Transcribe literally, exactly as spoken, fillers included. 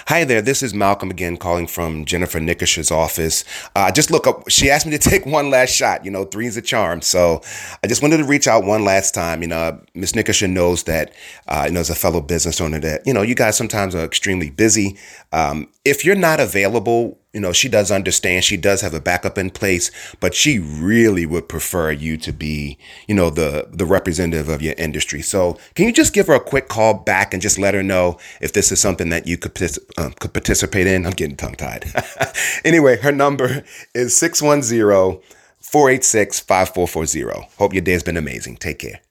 Hi there, this is Malcolm again calling from Jennifer Nickisher's office. Uh, just look up, she asked me to take one last shot. You know, three's a charm. So I just wanted to reach out one last time. You know, Miss Nickisher knows that, uh, you know, as a fellow business owner that, you know, you guys sometimes are extremely busy. Um, if you're not available, you know, she does understand. She does have a backup in place, but she really would prefer you to be, you know, the the representative of your industry. So can you just give her a quick call back and just let her know if this is something that you could, partic- uh, could participate in? I'm getting tongue tied. Anyway, her number is six one zero, four eight six, five four four zero. Hope your day has been amazing. Take care.